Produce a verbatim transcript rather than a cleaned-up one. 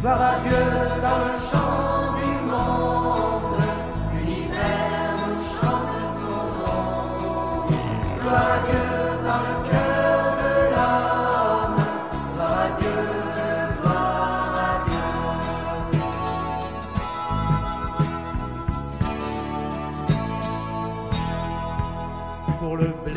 Gloire à Dieu dans le chant du monde, l'univers nous chante son nom. Gloire à Dieu dans le cœur de l'homme, gloire à Dieu, gloire à Dieu. Pour le